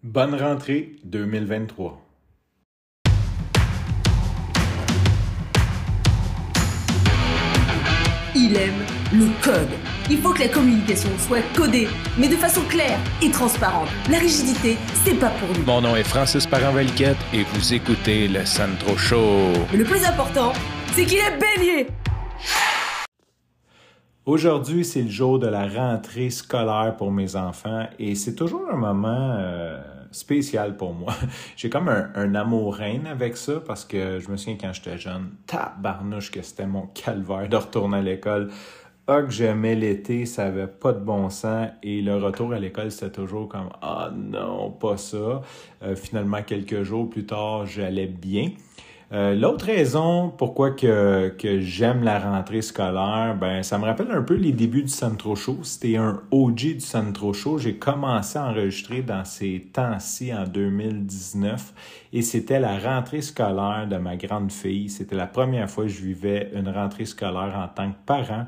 Bonne rentrée 2023. Il aime le code. Il faut que la communication soit codée, mais de façon claire et transparente. La rigidité, c'est pas pour nous. Mon nom est Francis Parent-Valquette et vous écoutez le Sandro Show. Mais le plus important, c'est qu'il est bélier. Aujourd'hui, c'est le jour de la rentrée scolaire pour mes enfants et c'est toujours un moment spécial pour moi. J'ai comme un amour-haine avec ça parce que je me souviens quand j'étais jeune, tabarnouche que c'était mon calvaire de retourner à l'école. Ah, que j'aimais l'été, ça avait pas de bon sens et le retour à l'école, c'était toujours comme « Ah non, pas ça ». Finalement, quelques jours plus tard, j'allais bien. L'autre raison pourquoi que j'aime la rentrée scolaire, ben ça me rappelle un peu les débuts du Sandro Show. C'était un OG du Sandro Show. J'ai commencé à enregistrer dans ces temps-ci en 2019 et c'était la rentrée scolaire de ma grande fille. C'était la première fois que je vivais une rentrée scolaire en tant que parent.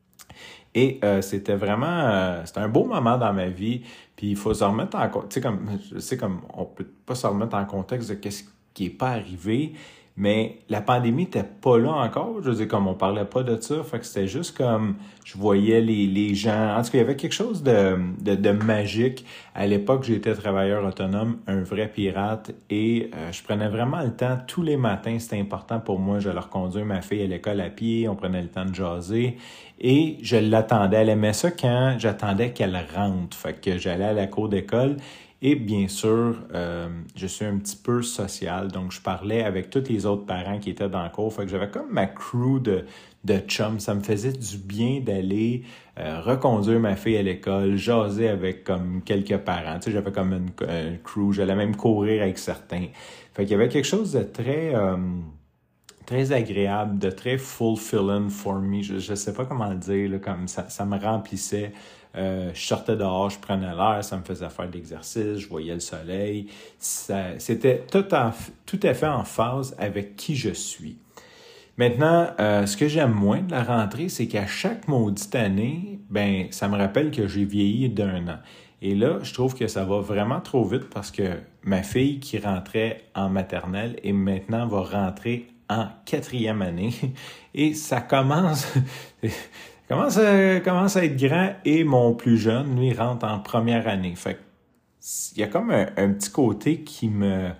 Et c'était vraiment, c'était un beau moment dans ma vie. Puis il faut se remettre en contexte, comme on peut pas se remettre en contexte de qu'est-ce qui est pas arrivé. Mais la pandémie était pas là encore. Je veux dire, comme on parlait pas de ça, fait que c'était juste comme je voyais les gens. En tout cas, il y avait quelque chose de magique. À l'époque, j'étais travailleur autonome, un vrai pirate, et je prenais vraiment le temps tous les matins. C'était important pour moi. Je leur conduire ma fille à l'école à pied. On prenait le temps de jaser. Et je l'attendais. Elle aimait ça quand j'attendais qu'elle rentre. Fait que j'allais à la cour d'école. Et bien sûr, je suis un petit peu social, donc je parlais avec tous les autres parents qui étaient dans le cours. Fait que j'avais comme ma crew de chums. Ça me faisait du bien d'aller reconduire ma fille à l'école, jaser avec comme quelques parents. Tu sais, j'avais comme une crew. J'allais même courir avec certains. Fait qu'il y avait quelque chose de très agréable, de très fulfilling for me. Je sais pas comment le dire, là, comme ça me remplissait. Je sortais dehors, je prenais l'air, ça me faisait faire de l'exercice, je voyais le soleil. C'était tout à fait en phase avec qui je suis. Maintenant, ce que j'aime moins de la rentrée, c'est qu'à chaque maudite année, ben ça me rappelle que j'ai vieilli d'1 an. Et là, je trouve que ça va vraiment trop vite parce que ma fille qui rentrait en maternelle et maintenant va rentrer en 4e année. Et ça commence à être grand et mon plus jeune, lui, rentre en première année. Fait que il y a comme un petit côté qui me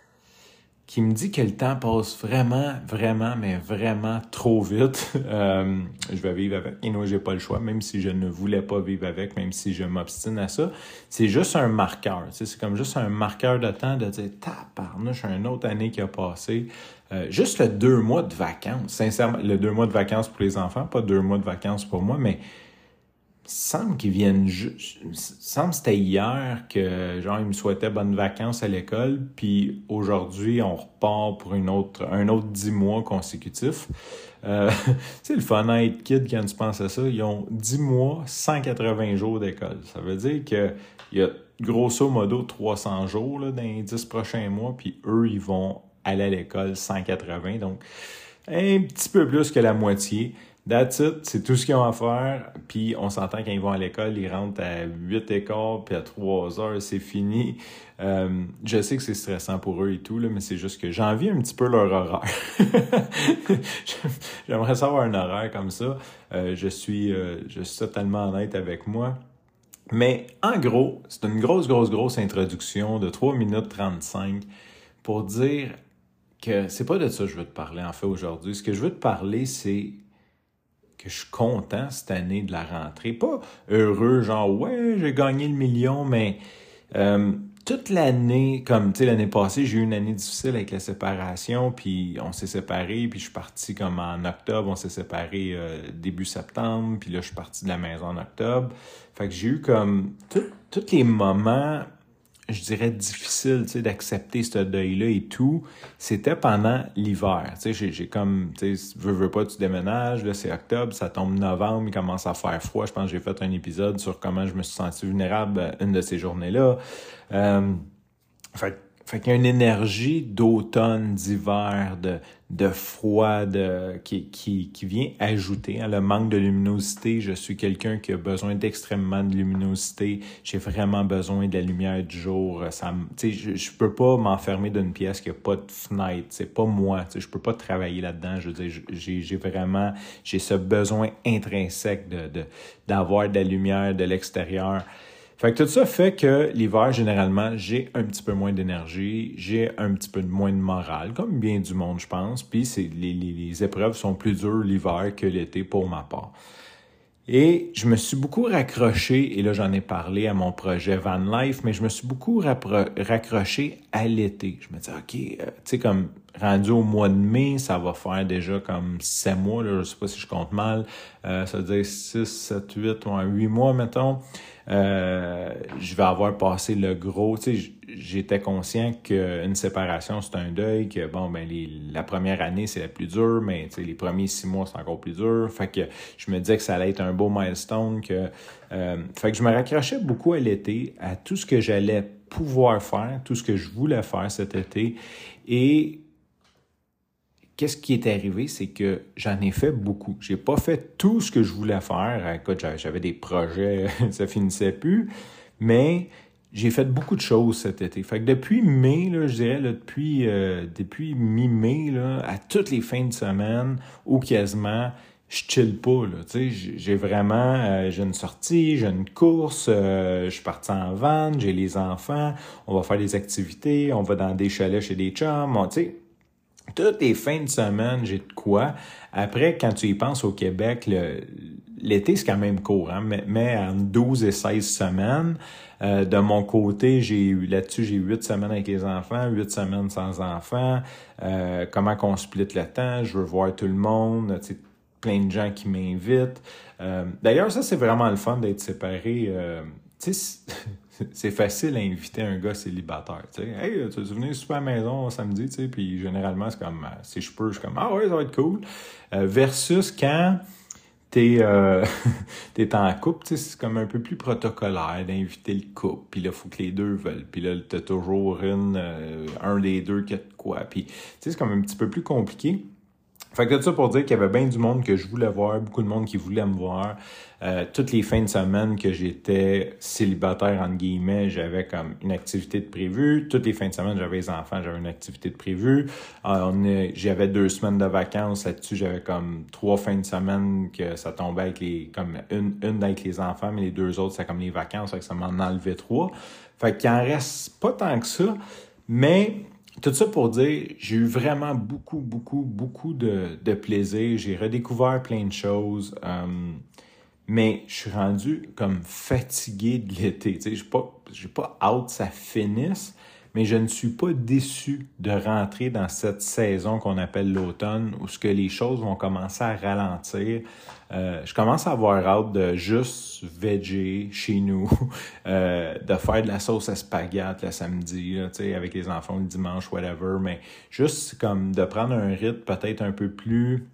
dit que le temps passe vraiment, mais vraiment trop vite. Je vais vivre avec. Et non, j'ai pas le choix, même si je ne voulais pas vivre avec, même si je m'obstine à ça. C'est juste un marqueur. Tu sais, c'est comme juste un marqueur de temps de dire « Tabarnouche, une autre année qui a passé. » Juste le 2 mois de vacances. Sincèrement, le 2 mois de vacances pour les enfants, pas 2 mois de vacances pour moi, mais semble qu'ils viennent semble que c'était hier que genre ils me souhaitaient bonnes vacances à l'école, puis aujourd'hui on repart pour un autre 10 mois consécutifs. C'est le fun à être kid quand tu penses à ça. Ils ont 10 mois, 180 jours d'école. Ça veut dire que il y a grosso modo 300 jours là, dans les 10 prochains mois, puis eux ils vont aller à l'école 180, donc un petit peu plus que la moitié. That's it, c'est tout ce qu'ils ont à faire. Puis on s'entend quand ils vont à l'école, ils rentrent à 8h15, puis à 3h, c'est fini. Je sais que c'est stressant pour eux et tout, là, mais c'est juste que j'envie un petit peu leur horaire. J'aimerais savoir un horaire comme ça. Je suis totalement honnête avec moi. Mais en gros, c'est une grosse introduction de 3 minutes 35 pour dire que c'est pas de ça que je veux te parler en fait aujourd'hui. Ce que je veux te parler, c'est que je suis content cette année de la rentrée. Pas heureux, genre « ouais, j'ai gagné le million », mais toute l'année, comme tu sais, l'année passée, j'ai eu une année difficile avec la séparation, puis on s'est séparés, puis je suis parti comme en octobre, on s'est séparés début septembre, puis là, je suis parti de la maison en octobre. Fait que j'ai eu comme tous les moments, je dirais, difficiles, tu sais, d'accepter ce deuil-là et tout, c'était pendant l'hiver. Tu sais, j'ai comme, tu sais, veux pas, tu déménages, là, c'est octobre, ça tombe novembre, il commence à faire froid. Je pense que j'ai fait un épisode sur comment je me suis senti vulnérable une de ces journées-là. Fait Fait qu'il y a une énergie d'automne, d'hiver, de froid, qui vient ajouter. Le manque de luminosité, je suis quelqu'un qui a besoin d'extrêmement de luminosité. J'ai vraiment besoin de la lumière du jour. Je peux pas m'enfermer dans une pièce qui a pas de fenêtre. C'est pas moi. Je peux pas travailler là-dedans. Je veux dire, j'ai ce besoin intrinsèque d'avoir de la lumière de l'extérieur. Fait que tout ça fait que l'hiver, généralement, j'ai un petit peu moins d'énergie, j'ai un petit peu moins de morale, comme bien du monde, je pense. Puis les épreuves sont plus dures l'hiver que l'été pour ma part. Et je me suis beaucoup raccroché, et là j'en ai parlé à mon projet Van Life, mais je me suis beaucoup raccroché à l'été. Je me dis, OK, tu sais, comme rendu au mois de mai, ça va faire déjà comme 7 mois, là, je sais pas si je compte mal, ça veut dire 6, 7, 8, 8 mois, mettons. Je vais avoir passé le gros, tu sais, j'étais conscient qu'une séparation, c'est un deuil, que bon, ben la première année, c'est la plus dure, mais tu sais, les premiers 6 mois, c'est encore plus dur. Fait que je me disais que ça allait être un beau milestone, fait que je me raccrochais beaucoup à l'été, à tout ce que j'allais pouvoir faire, tout ce que je voulais faire cet été. Et qu'est-ce qui est arrivé, c'est que j'en ai fait beaucoup. J'ai pas fait tout ce que je voulais faire. Écoute, j'avais des projets, ça finissait plus, mais j'ai fait beaucoup de choses cet été. Fait que depuis mai, là, je dirais, là, depuis mi-mai, là, à toutes les fins de semaine, ou quasiment, je chill pas, là, tu sais, j'ai vraiment, j'ai une sortie, j'ai une course, je suis parti en van, j'ai les enfants, on va faire des activités, on va dans des chalets chez des chums, tu sais, toutes les fins de semaine, j'ai de quoi. Après, quand tu y penses au Québec, l'été, c'est quand même court, hein, mais en 12 et 16 semaines. De mon côté, j'ai 8 semaines avec les enfants, 8 semaines sans enfants. Comment qu'on split le temps? Je veux voir tout le monde, tu sais, plein de gens qui m'invitent. D'ailleurs, ça, c'est vraiment le fun d'être séparé. Tu sais, c'est facile à inviter un gars célibataire, tu sais. Hey, tu veux venir souper à la maison samedi, tu sais, puis généralement, c'est comme, si je peux, je suis comme, ah ouais, ça va être cool. Versus quand t'es en couple, tu sais, c'est comme un peu plus protocolaire d'inviter le couple, puis là, il faut que les deux veulent, puis là, t'as toujours un des deux qui a de quoi, puis tu sais, c'est comme un petit peu plus compliqué. Fait que tout ça pour dire qu'il y avait bien du monde que je voulais voir, beaucoup de monde qui voulait me voir. Toutes les fins de semaine que j'étais célibataire, entre guillemets, j'avais comme une activité de prévue. Toutes les fins de semaine, j'avais les enfants, j'avais une activité de prévue. J'avais 2 semaines de vacances. Là-dessus, j'avais comme 3 fins de semaine que ça tombait avec comme une avec les enfants, mais les 2 autres, c'est comme les vacances, fait que ça m'en enlevait 3. Fait qu'il en reste pas tant que ça, mais tout ça pour dire, j'ai eu vraiment beaucoup de plaisir. J'ai redécouvert plein de choses, mais je suis rendu comme fatigué de l'été. Tu sais, j'ai pas hâte que ça finisse, mais je ne suis pas déçu de rentrer dans cette saison qu'on appelle l'automne, où ce que les choses vont commencer à ralentir. Je commence à avoir hâte de juste veger chez nous, de faire de la sauce à spaghetti le samedi, là, avec les enfants le dimanche, whatever, mais juste comme de prendre un rythme peut-être un peu plus...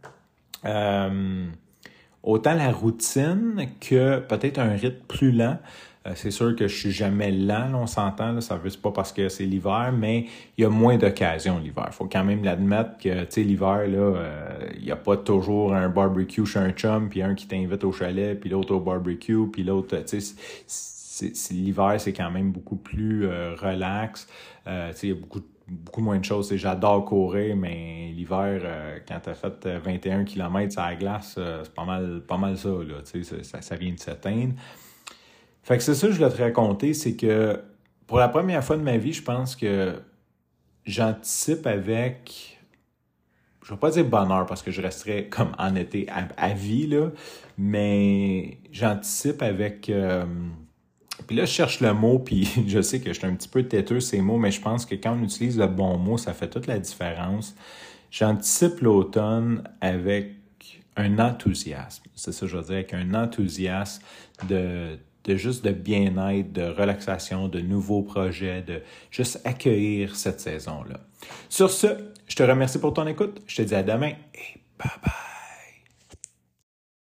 autant la routine que peut-être un rythme plus lent. C'est sûr que je suis jamais lent, là, on s'entend, là, ça veut pas parce que c'est l'hiver, mais il y a moins d'occasions l'hiver. Faut quand même l'admettre que, tu sais, l'hiver, là, il y a pas toujours un barbecue chez un chum, puis un qui t'invite au chalet, puis l'autre au barbecue, puis l'autre, tu sais, l'hiver, c'est quand même beaucoup plus relax. Tu sais, il y a beaucoup moins de choses. J'adore courir, mais l'hiver, quand t'as fait 21 km sur la glace, c'est pas mal ça, là, tu sais, ça vient de s'éteindre. Fait que c'est ça que je voulais te raconter, c'est que pour la première fois de ma vie, je pense que j'anticipe avec, je vais pas dire bonheur parce que je resterais comme en été à vie, là, mais j'anticipe avec... Puis là, je cherche le mot, puis je sais que je suis un petit peu têteux ces mots, mais je pense que quand on utilise le bon mot, ça fait toute la différence. J'anticipe l'automne avec un enthousiasme. C'est ça que je veux dire, avec un enthousiasme de juste de bien-être, de relaxation, de nouveaux projets, de juste accueillir cette saison-là. Sur ce, je te remercie pour ton écoute. Je te dis à demain et bye bye.